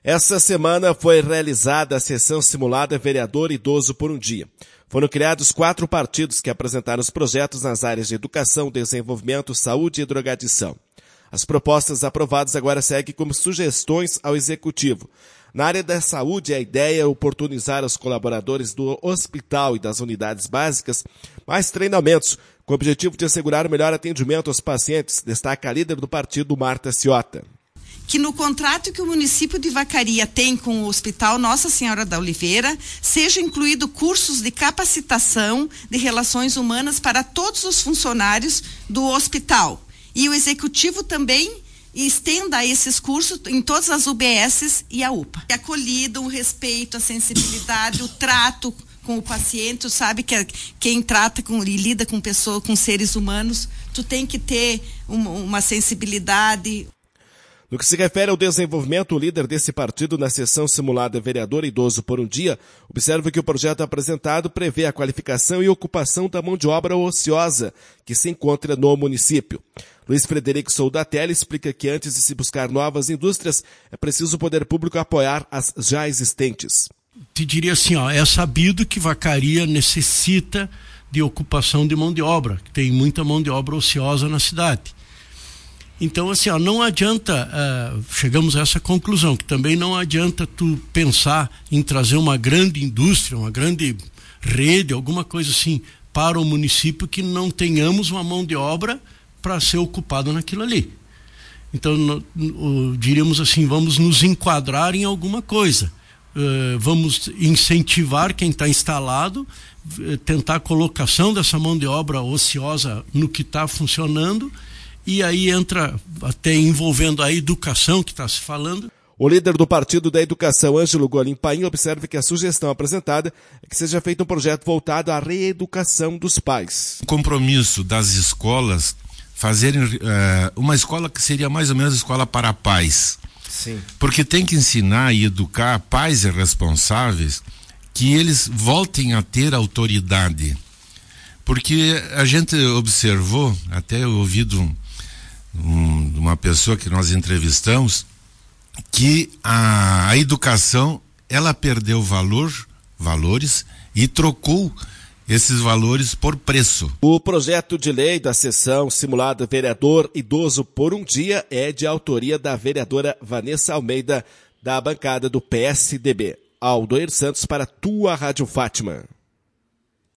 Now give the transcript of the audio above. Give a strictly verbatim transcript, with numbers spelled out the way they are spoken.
Essa semana foi realizada a sessão simulada Vereador Idoso por um Dia. Foram criados quatro partidos que apresentaram os projetos nas áreas de educação, desenvolvimento, saúde e drogadição. As propostas aprovadas agora seguem como sugestões ao Executivo. Na área da saúde, a ideia é oportunizar aos colaboradores do hospital e das unidades básicas mais treinamentos, com o objetivo de assegurar o melhor atendimento aos pacientes, destaca a líder do partido, Marta Ciotta. Que no contrato que o município de Vacaria tem com o Hospital Nossa Senhora da Oliveira, seja incluído cursos de capacitação de relações humanas para todos os funcionários do hospital. E o Executivo também estenda esses cursos em todas as U B S e a U P A. A acolhida, o respeito, a sensibilidade, o trato com o paciente, tu sabe que quem trata com, e lida com pessoas, com seres humanos, tu tem que ter uma, uma sensibilidade. No que se refere ao desenvolvimento, o líder desse partido na sessão simulada Vereador Idoso por um Dia observa que o projeto apresentado prevê a qualificação e ocupação da mão de obra ociosa que se encontra no município. Luiz Frederico Soldatelli explica que antes de se buscar novas indústrias, é preciso o poder público apoiar as já existentes. Te diria assim, ó, é sabido que Vacaria necessita de ocupação de mão de obra, que tem muita mão de obra ociosa na cidade. Então, assim, ó, não adianta, uh, chegamos a essa conclusão, que também não adianta tu pensar em trazer uma grande indústria, uma grande rede, alguma coisa assim, para o município que não tenhamos uma mão de obra para ser ocupada naquilo ali. Então, no, no, diríamos assim, vamos nos enquadrar em alguma coisa. Uh, vamos incentivar quem está instalado, uh, tentar a colocação dessa mão de obra ociosa no que está funcionando. E aí entra até envolvendo a educação que está se falando. O líder do Partido da Educação, Ângelo Golim Paim, observa que a sugestão apresentada é que seja feito um projeto voltado à reeducação dos pais. O compromisso das escolas fazerem uh, uma escola que seria mais ou menos escola para pais. Sim. Porque tem que ensinar e educar pais e responsáveis que eles voltem a ter autoridade. Porque a gente observou, até eu ouvi de um Um, uma pessoa que nós entrevistamos, que a, a educação, ela perdeu valor, valores e trocou esses valores por preço. O projeto de lei da sessão simulada Vereador Idoso por um Dia é de autoria da vereadora Vanessa Almeida, da bancada do P S D B. Aldoir Santos para tua Rádio Fátima.